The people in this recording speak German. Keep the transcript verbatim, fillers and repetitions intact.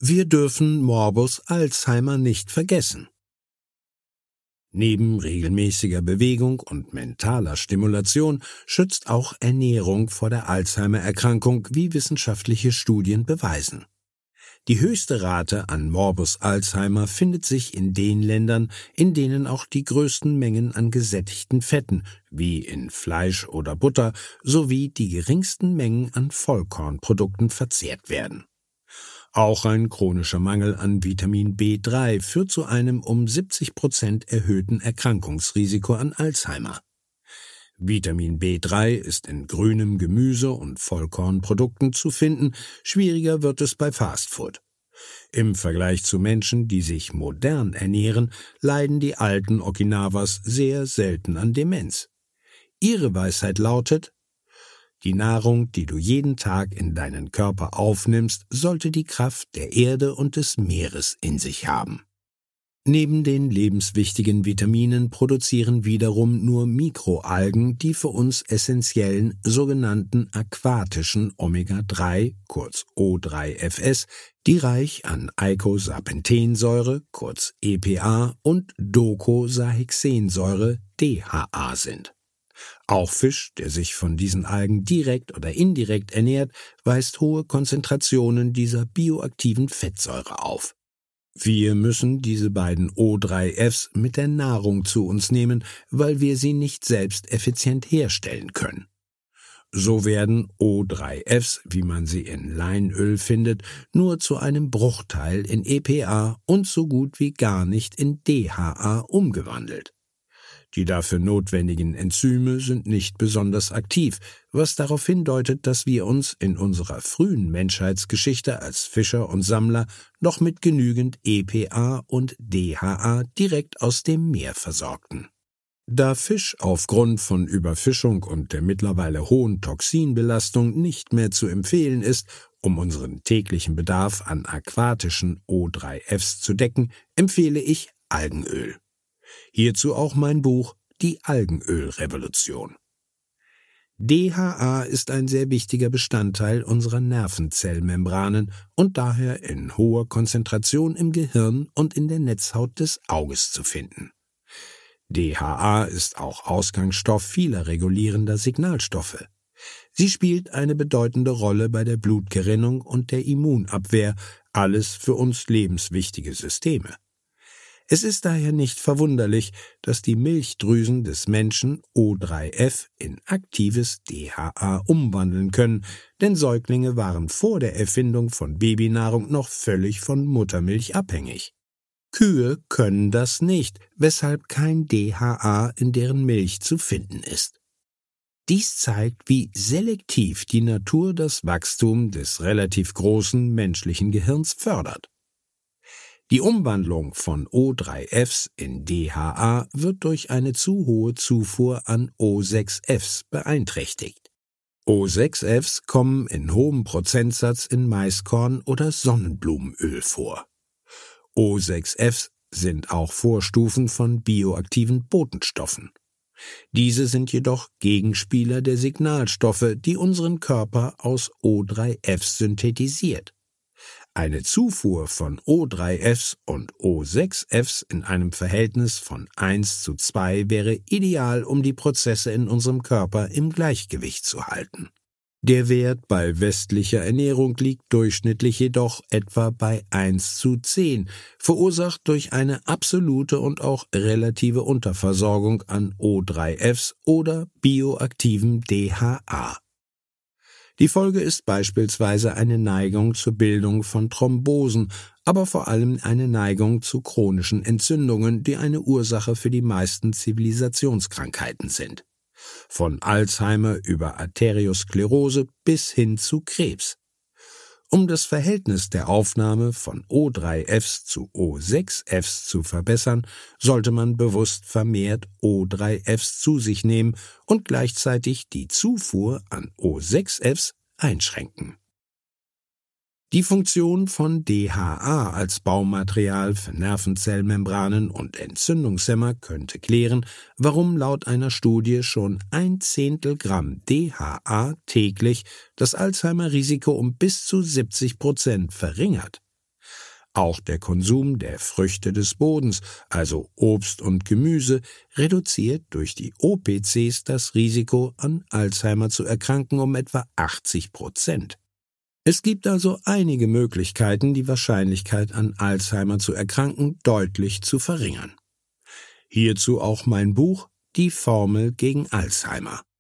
Wir dürfen Morbus Alzheimer nicht vergessen. Neben regelmäßiger Bewegung und mentaler Stimulation schützt auch Ernährung vor der Alzheimer-Erkrankung, wie wissenschaftliche Studien beweisen. Die höchste Rate an Morbus Alzheimer findet sich in den Ländern, in denen auch die größten Mengen an gesättigten Fetten, wie in Fleisch oder Butter, sowie die geringsten Mengen an Vollkornprodukten verzehrt werden. Auch ein chronischer Mangel an Vitamin B drei führt zu einem um siebzig Prozent erhöhten Erkrankungsrisiko an Alzheimer. Vitamin B drei ist in grünem Gemüse und Vollkornprodukten zu finden, schwieriger wird es bei Fastfood. Im Vergleich zu Menschen, die sich modern ernähren, leiden die alten Okinawas sehr selten an Demenz. Ihre Weisheit lautet: Die Nahrung, die du jeden Tag in deinen Körper aufnimmst, sollte die Kraft der Erde und des Meeres in sich haben. Neben den lebenswichtigen Vitaminen produzieren wiederum nur Mikroalgen die für uns essentiellen sogenannten aquatischen Omega drei, kurz O drei F S, die reich an Eicosapentaensäure, kurz E P A, und Docosahexaensäure, D H A, sind. Auch Fisch, der sich von diesen Algen direkt oder indirekt ernährt, weist hohe Konzentrationen dieser bioaktiven Fettsäure auf. Wir müssen diese beiden O drei Fs mit der Nahrung zu uns nehmen, weil wir sie nicht selbst effizient herstellen können. So werden O drei Fs, wie man sie in Leinöl findet, nur zu einem Bruchteil in E P A und so gut wie gar nicht in D H A umgewandelt. Die dafür notwendigen Enzyme sind nicht besonders aktiv, was darauf hindeutet, dass wir uns in unserer frühen Menschheitsgeschichte als Fischer und Sammler noch mit genügend E P A und D H A direkt aus dem Meer versorgten. Da Fisch aufgrund von Überfischung und der mittlerweile hohen Toxinbelastung nicht mehr zu empfehlen ist, um unseren täglichen Bedarf an aquatischen O drei Fs zu decken, empfehle ich Algenöl. Hierzu auch mein Buch »Die Algenölrevolution«. D H A ist ein sehr wichtiger Bestandteil unserer Nervenzellmembranen und daher in hoher Konzentration im Gehirn und in der Netzhaut des Auges zu finden. D H A ist auch Ausgangsstoff vieler regulierender Signalstoffe. Sie spielt eine bedeutende Rolle bei der Blutgerinnung und der Immunabwehr, alles für uns lebenswichtige Systeme. Es ist daher nicht verwunderlich, dass die Milchdrüsen des Menschen O drei F in aktives D H A umwandeln können, denn Säuglinge waren vor der Erfindung von Babynahrung noch völlig von Muttermilch abhängig. Kühe können das nicht, weshalb kein D H A in deren Milch zu finden ist. Dies zeigt, wie selektiv die Natur das Wachstum des relativ großen menschlichen Gehirns fördert. Die Umwandlung von O drei Fs in D H A wird durch eine zu hohe Zufuhr an O sechs Fs beeinträchtigt. O sechs Fs kommen in hohem Prozentsatz in Maiskorn oder Sonnenblumenöl vor. O sechs Fs sind auch Vorstufen von bioaktiven Botenstoffen. Diese sind jedoch Gegenspieler der Signalstoffe, die unseren Körper aus O drei Fs synthetisiert. Eine Zufuhr von O drei Fs und O sechs Fs in einem Verhältnis von eins zu zwei wäre ideal, um die Prozesse in unserem Körper im Gleichgewicht zu halten. Der Wert bei westlicher Ernährung liegt durchschnittlich jedoch etwa bei eins zu zehn, verursacht durch eine absolute und auch relative Unterversorgung an O drei Fs oder bioaktivem D H A. Die Folge ist beispielsweise eine Neigung zur Bildung von Thrombosen, aber vor allem eine Neigung zu chronischen Entzündungen, die eine Ursache für die meisten Zivilisationskrankheiten sind. Von Alzheimer über Arteriosklerose bis hin zu Krebs. Um das Verhältnis der Aufnahme von O drei Fs zu O sechs Fs zu verbessern, sollte man bewusst vermehrt O drei Fs zu sich nehmen und gleichzeitig die Zufuhr an O sechs Fs einschränken. Die Funktion von D H A als Baumaterial für Nervenzellmembranen und Entzündungshemmer könnte klären, warum laut einer Studie schon ein Zehntel Gramm D H A täglich das Alzheimer-Risiko um bis zu siebzig Prozent verringert. Auch der Konsum der Früchte des Bodens, also Obst und Gemüse, reduziert durch die O P Cs das Risiko, an Alzheimer zu erkranken, um etwa achtzig Prozent. Es gibt also einige Möglichkeiten, die Wahrscheinlichkeit, an Alzheimer zu erkranken, deutlich zu verringern. Hierzu auch mein Buch »Die Formel gegen Alzheimer«.